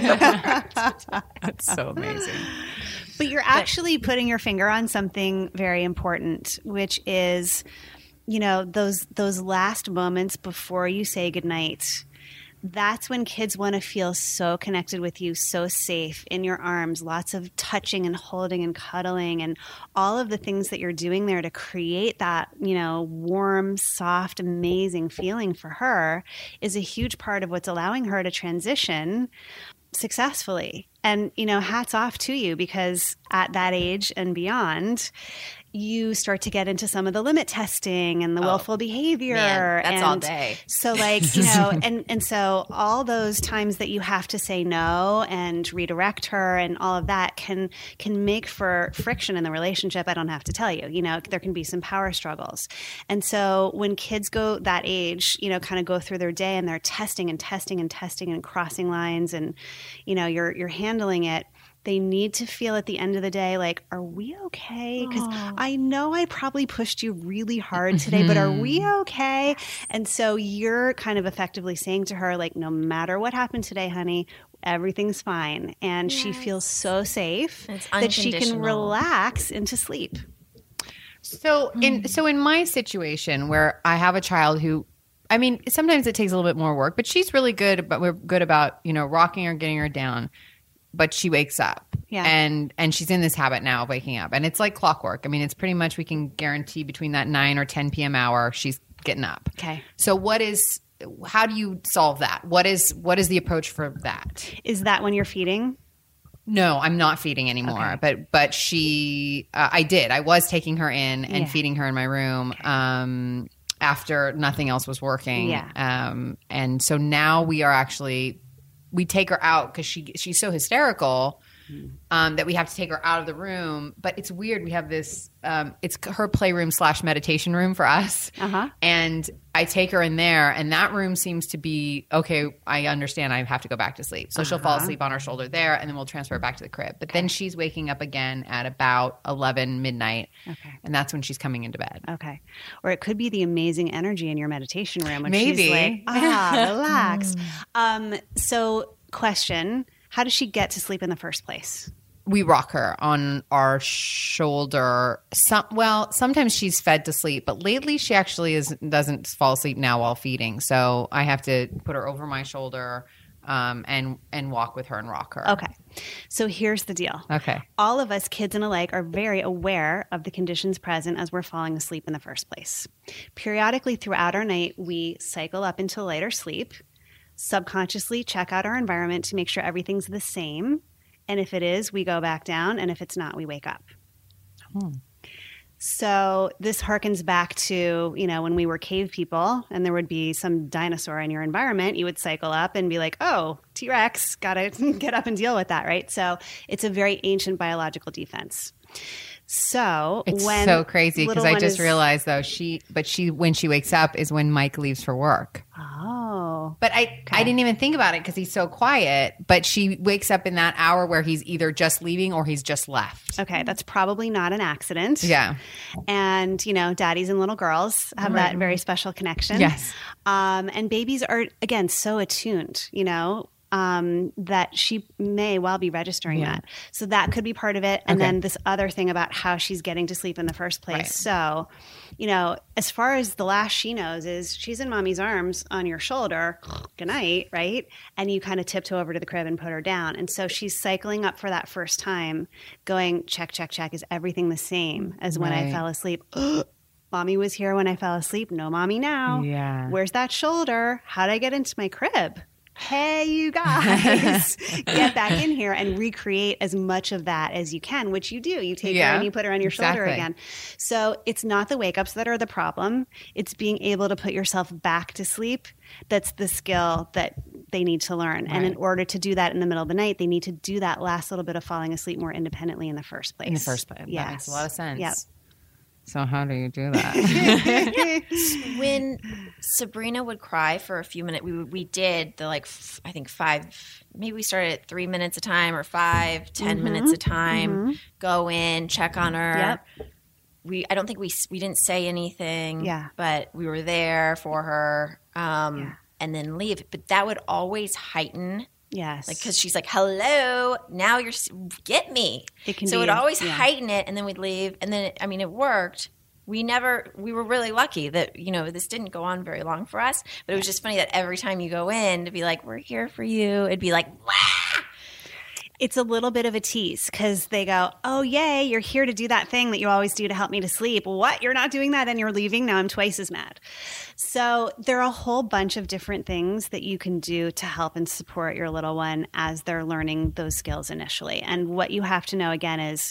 That's so amazing. But you're actually putting your finger on something very important, which is, you know, those those last moments before you say goodnight. That's when kids want to feel so connected with you, so safe in your arms, lots of touching and holding and cuddling and all of the things that you're doing there to create that, you know, warm, soft, amazing feeling for her is a huge part of what's allowing her to transition successfully. And, you know, hats off to you, because at that age and beyond, you start to get into some of the limit testing and the oh, willful behavior. Man, that's and all day. So like, you know, and, and so all those times that you have to say no and redirect her and all of that can, can make for friction in the relationship. I don't have to tell you, you know, there can be some power struggles. And so when kids go that age, you know, kind of go through their day and they're testing and testing and testing and crossing lines and, you know, you're, you're handling it. They need to feel at the end of the day like, are we okay? Because I know I probably pushed you really hard today, but are we okay? And so you're kind of effectively saying to her, like, no matter what happened today, honey, everything's fine. And yes. she feels so safe that she can relax into sleep. So in so in my situation where I have a child who, I mean, sometimes it takes a little bit more work, but she's really good, but we're good about, you know, rocking her, getting her down. But she wakes up, yeah. and and she's in this habit now of waking up, and it's like clockwork. I mean, it's pretty much we can guarantee between that nine or ten p.m. hour she's getting up. Okay. So what is? How do you solve that? What is what is the approach for that? Is that when you're feeding? No, I'm not feeding anymore. Okay. But but she, uh, I did. I was taking her in and Yeah. feeding her in my room. Okay. Um, after nothing else was working. Yeah. Um, and so now we are actually we take her out because she she's so hysterical um, that we have to take her out of the room. But it's weird. We have this. Um, it's her playroom slash meditation room for us, Uh-huh. and I take her in there, and that room seems to be okay. I understand. I have to go back to sleep, so she'll fall asleep on our shoulder there, and then we'll transfer her back to the crib. But then she's waking up again at about eleven midnight, Okay. and that's when she's coming into bed. Okay. Or it could be the amazing energy in your meditation room when Maybe. she's like, ah, relax. um, so question, how does she get to sleep in the first place? We rock her on our shoulder. Some, well, sometimes she's fed to sleep, but lately she actually is doesn't fall asleep now while feeding. So I have to put her over my shoulder um, and and walk with her and rock her. Okay. So here's the deal. Okay. All of us, kids and alike, are very aware of the conditions present as we're falling asleep in the first place. Periodically throughout our night, we cycle up into lighter sleep, subconsciously check out our environment to make sure everything's the same. And if it is, we go back down. And if it's not, we wake up. Hmm. So this harkens back to, you know, when we were cave people and there would be some dinosaur in your environment, you would cycle up and be like, oh, T-Rex, got to get up and deal with that, right? So it's a very ancient biological defense. So It's when so crazy because little I one just is- realized though she, but she when she wakes up is when Mike leaves for work. Oh, But I, I didn't even think about it because he's so quiet. But she wakes up in that hour where he's either just leaving or he's just left. okay. That's probably not an accident. Yeah. And, you know, daddies and little girls have that very special connection. Yes. Um, and babies are, again, so attuned, you know, um, that she may well be registering Yeah. that. So that could be part of it. And Okay. then this other thing about how she's getting to sleep in the first place. Right. So, you know, as far as the last she knows is she's in mommy's arms on your shoulder. Good night, right? And you kind of tiptoe over to the crib and put her down. And so she's cycling up for that first time, going, check, check, check. Is everything the same as when I Right. fell asleep? Mommy was here when I fell asleep. No mommy now. Yeah. Where's that shoulder? How'd I get into my crib? Hey, you guys, get back in here and recreate as much of that as you can, which you do. You take her Yeah, and you put her on your shoulder exactly. again. So it's not the wake ups that are the problem. It's being able to put yourself back to sleep. That's the skill that they need to learn. And in Right. order to do that in the middle of the night, they need to do that last little bit of falling asleep more independently in the first place. In the first place. Yes. That makes a lot of sense. Yep. So how do you do that? When Sabrina would cry for a few minutes, we we did the like f- I think five, maybe we started at three minutes a time or five, ten minutes a time. Go in, check on her. Yep. We I don't think we s- we didn't say anything. Yeah. but we were there for her. Um, Yeah. and then leave. But that would always heighten. Yes. Like, because she's like, hello, now you're, s- get me. It can so be- it always yeah. heighten it, and then we'd leave. And then, it, I mean, it worked. We never, we were really lucky that, you know, this didn't go on very long for us. But it was just funny that every time you go in to be like, we're here for you, it'd be like, wah! It's a little bit of a tease because they go, oh, yay, you're here to do that thing that you always do to help me to sleep. What? You're not doing that and you're leaving? Now I'm twice as mad. So there are a whole bunch of different things that you can do to help and support your little one as they're learning those skills initially. And what you have to know, again, is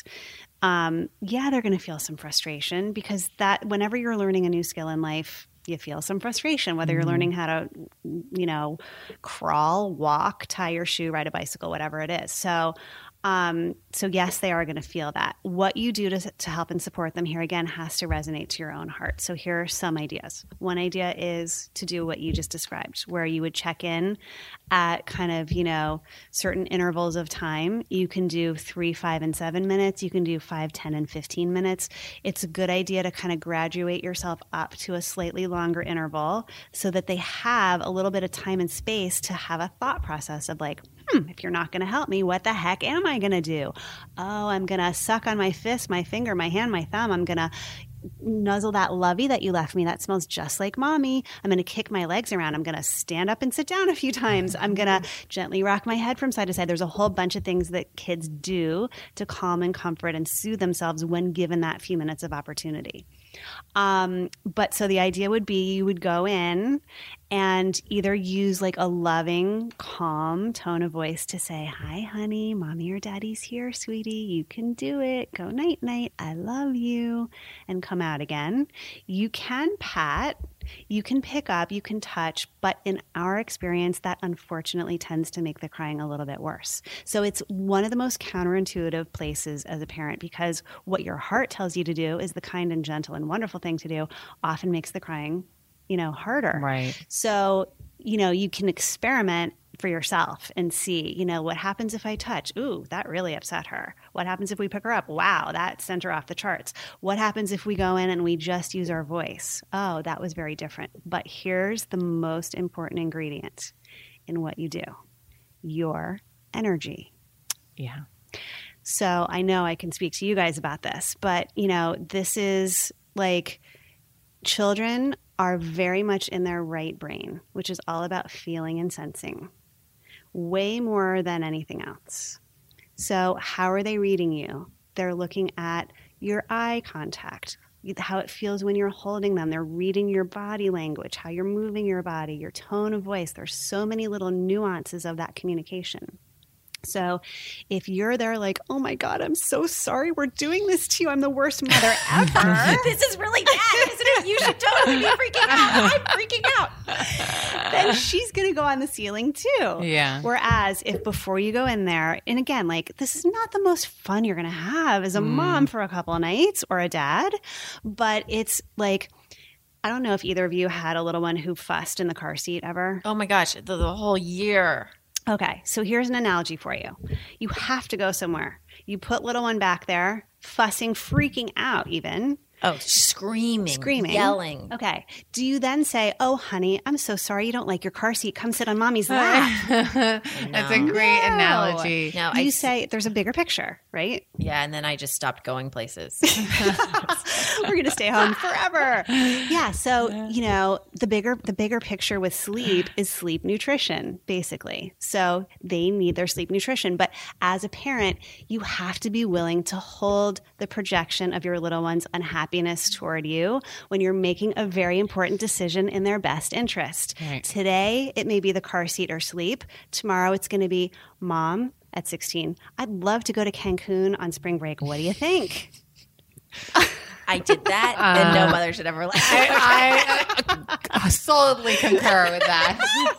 um, yeah, they're going to feel some frustration because that whenever you're learning a new skill in life, you feel some frustration, whether you're learning how to, you know, crawl, walk, tie your shoe, ride a bicycle, whatever it is. So, um, so yes, they are going to feel that. What you do to, to help and support them here again has to resonate to your own heart. So here are some ideas. One idea is to do what you just described, where you would check in at kind of, you know, certain intervals of time. You can do three, five, and seven minutes. You can do five, ten, and fifteen minutes. It's a good idea to kind of graduate yourself up to a slightly longer interval so that they have a little bit of time and space to have a thought process of like, hmm, if you're not going to help me, what the heck am I going to do? Oh, I'm going to suck on my fist, my finger, my hand, my thumb. I'm going to nuzzle that lovey that you left me. That smells just like mommy. I'm going to kick my legs around. I'm going to stand up and sit down a few times. I'm going to gently rock my head from side to side. There's a whole bunch of things that kids do to calm and comfort and soothe themselves when given that few minutes of opportunity. Um, but so the idea would be you would go in and either use like a loving, calm tone of voice to say, hi, honey, mommy or daddy's here, sweetie. You can do it. Go night, night. I love you. And come out again. You can pat. You can pick up, you can touch, but in our experience, that unfortunately tends to make the crying a little bit worse. So it's one of the most counterintuitive places as a parent, because what your heart tells you to do is the kind and gentle and wonderful thing to do, often makes the crying, you know, harder. Right. So, you know, you can experiment for yourself and see, you know, what happens if I touch? Ooh, that really upset her. What happens if we pick her up? Wow, that sent her off the charts. What happens if we go in and we just use our voice? Oh, that was very different. But here's the most important ingredient in what you do: your energy. Yeah. So I know I can speak to you guys about this, but, you know, this is like, children are very much in their right brain, which is all about feeling and sensing, way more than anything else. So how are they reading you? They're looking at your eye contact, how it feels when you're holding them. They're reading your body language, how you're moving your body, your tone of voice. There's so many little nuances of that communication. So if you're there like, oh my God, I'm so sorry we're doing this to you, I'm the worst mother ever. This is really bad, isn't it? You should totally be freaking out. I'm freaking out. Then she's going to go on the ceiling too. Yeah. Whereas if before you go in there, and again, like, this is not the most fun you're going to have as a mm. mom for a couple of nights, or a dad, but it's like, I don't know if either of you had a little one who fussed in the car seat ever. Oh my gosh, the, the whole year. Okay, so here's an analogy for you. You have to go somewhere. You put little one back there, fussing, freaking out even. Oh, screaming, screaming, yelling. Okay. Do you then say, oh, honey, I'm so sorry you don't like your car seat. Come sit on mommy's lap. That's a great No. analogy. No, you I say there's a bigger picture, right? Yeah, and then I just stopped going places. We're going to stay home forever. Yeah. So, you know, the bigger the bigger picture with sleep is sleep nutrition, basically. So they need their sleep nutrition. But as a parent, you have to be willing to hold the projection of your little one's unhappiness toward you when you're making a very important decision in their best interest. Right. Today, it may be the car seat or sleep. Tomorrow, it's going to be, Mom, at sixteen, I'd love to go to Cancun on spring break. What do you think? I did that, uh, and no mother should ever laugh. I, I solidly concur with that.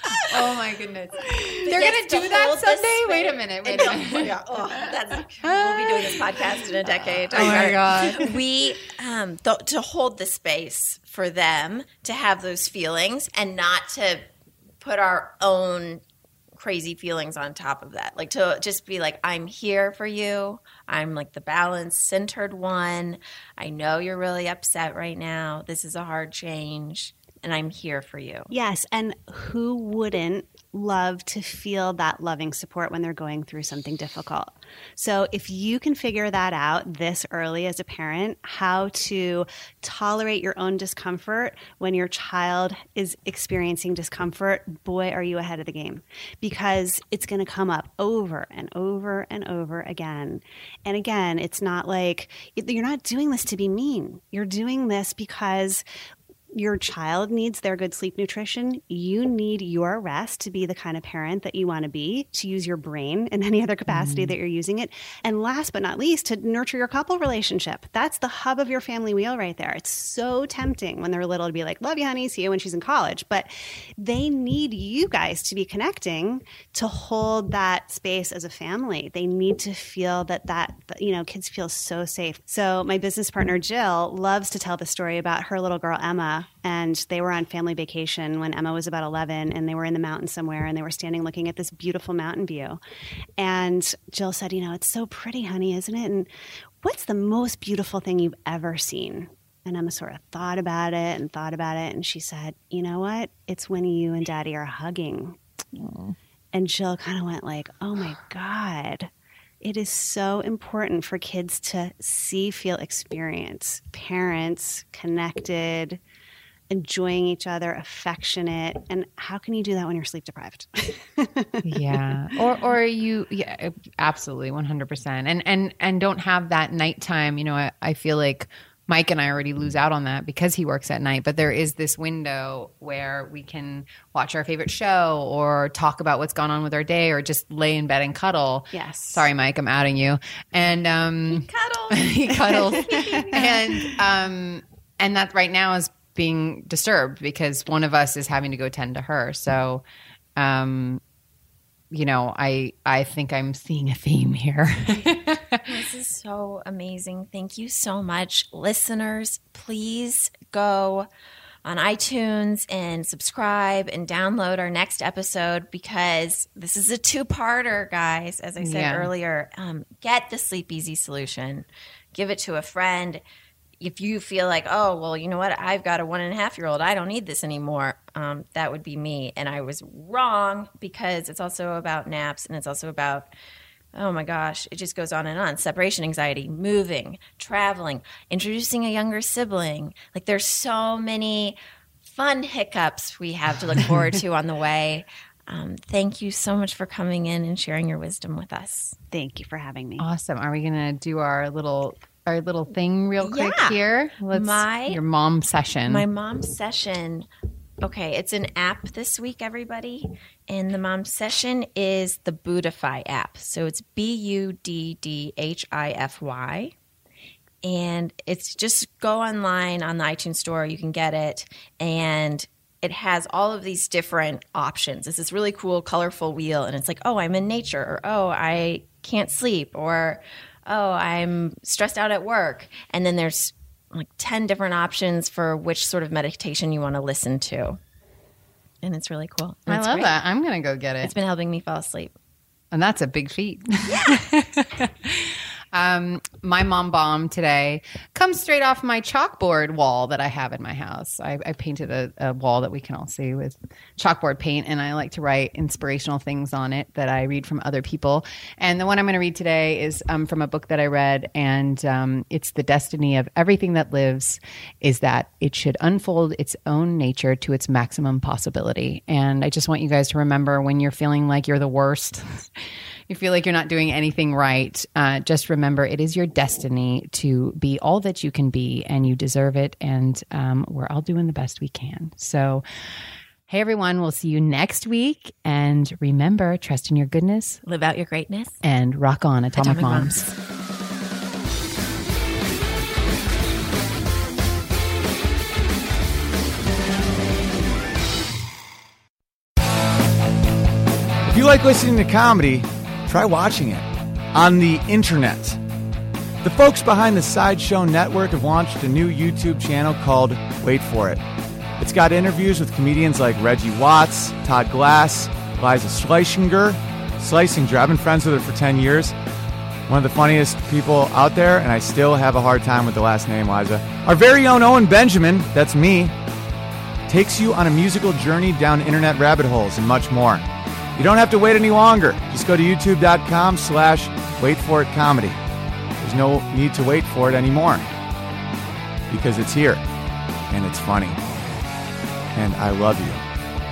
Oh my goodness. They're going to do that someday? Wait a minute. Wait a minute. Yeah. Oh, that's, we'll be doing this podcast in a decade. Oh my God. We, um, th- to hold the space for them to have those feelings and not to put our own crazy feelings on top of that. Like, to just be like, I'm here for you. I'm like the balanced, centered one. I know you're really upset right now. This is a hard change, and I'm here for you. Yes. And who wouldn't love to feel that loving support when they're going through something difficult? So if you can figure that out this early as a parent, how to tolerate your own discomfort when your child is experiencing discomfort, boy, are you ahead of the game, because it's going to come up over and over and over again. And again, it's not like you're not doing this to be mean. You're doing this because your child needs their good sleep nutrition. You need your rest to be the kind of parent that you want to be, to use your brain in any other capacity mm. that you're using it. And last but not least, to nurture your couple relationship. That's the hub of your family wheel right there. It's so tempting when they're little to be like, love you, honey, see you when she's in college. But they need you guys to be connecting to hold that space as a family. They need to feel that, that, you know, kids feel so safe. So my business partner, Jill, loves to tell the story about her little girl, Emma. And they were on family vacation when Emma was about eleven, and they were in the mountains somewhere, and they were standing looking at this beautiful mountain view. And Jill said, you know, it's so pretty, honey, isn't it? And what's the most beautiful thing you've ever seen? And Emma sort of thought about it and thought about it. And she said, you know what? It's when you and Daddy are hugging. Aww. And Jill kind of went like, oh my God. It is so important for kids to see, feel, experience parents connected, enjoying each other, affectionate. And how can you do that when you're sleep deprived? Yeah. Or, or you, yeah, absolutely. one hundred percent. And, and, and don't have that nighttime. You know, I, I feel like Mike and I already lose out on that because he works at night, but there is this window where we can watch our favorite show or talk about what's gone on with our day or just lay in bed and cuddle. Yes. Sorry, Mike, I'm outing you. And, um, he cuddles. he cuddles. and, um, and that right now is being disturbed because one of us is having to go tend to her. So, um, you know, I I think I'm seeing a theme here. This is so amazing. Thank you so much. Listeners, please go on iTunes and subscribe and download our next episode because this is a two-parter, guys. As I said Yeah. earlier, um, get the Sleep Easy solution. Give it to a friend. If you feel like, oh, well, you know what? I've got a one and a half year old. I don't need this anymore. Um, that would be me. And I was wrong because it's also about naps and it's also about, oh my gosh, it just goes on and on. Separation anxiety, moving, traveling, introducing a younger sibling. Like there's so many fun hiccups we have to look forward to on the way. Um, thank you so much for coming in and sharing your wisdom with us. Thank you for having me. Awesome. Are we going to do our little our little thing real quick Yeah. here? Let's My- your mom session. My mom session. Okay, it's an app this week, everybody. And the mom session is the Buddhify app. So it's B U D D H I F Y. And it's just go online on the iTunes store. You can get it. And it has all of these different options. It's this really cool, colorful wheel. And it's like, oh, I'm in nature. Or, oh, I can't sleep. Or, oh, I'm stressed out at work. And then there's like ten different options for which sort of meditation you want to listen to. And it's really cool. And I it's love great. that. I'm going to go get it. It's been helping me fall asleep. And that's a big feat. Yeah. um, my mom bomb today comes straight off my chalkboard wall that I have in my house. I, I painted a, a wall that we can all see with chalkboard paint, and I like to write inspirational things on it that I read from other people. And the one I'm going to read today is um, from a book that I read, and um, it's the destiny of everything that lives is that it should unfold its own nature to its maximum possibility. And I just want you guys to remember when you're feeling like you're the worst, you feel like you're not doing anything right, uh, just remember it is your destiny to be all that you can be, and you deserve it, and um, we're all doing the best we can. So, hey, everyone, we'll see you next week, and remember, trust in your goodness. Live out your greatness. And rock on, Atomic, Atomic Moms. Moms. If you like listening to comedy, try watching it on the internet. The folks behind the Sideshow Network have launched a new YouTube channel called Wait For It. It's got interviews with comedians like Reggie Watts, Todd Glass, Liza Schlesinger. Schlesinger, I've been friends with her for ten years. One of the funniest people out there, and I still have a hard time with the last name, Liza. Our very own Owen Benjamin, that's me, takes you on a musical journey down internet rabbit holes and much more. You don't have to wait any longer. Just go to youtube.com slash wait for it comedy. There's no need to wait for it anymore because it's here and it's funny. And I love you.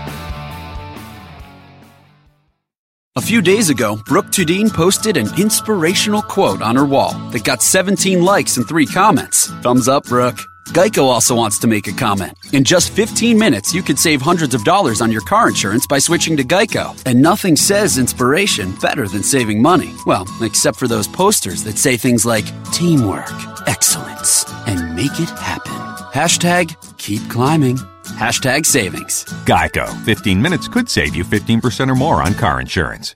A few days ago, Brooke Tudine posted an inspirational quote on her wall that got seventeen likes and three comments. Thumbs up, Brooke. Geico also wants to make a comment. In just fifteen minutes, you could save hundreds of dollars on your car insurance by switching to Geico. And nothing says inspiration better than saving money. Well, except for those posters that say things like teamwork, excellence, and make it happen. Hashtag keep climbing. Hashtag savings. Geico. fifteen minutes could save you fifteen percent or more on car insurance.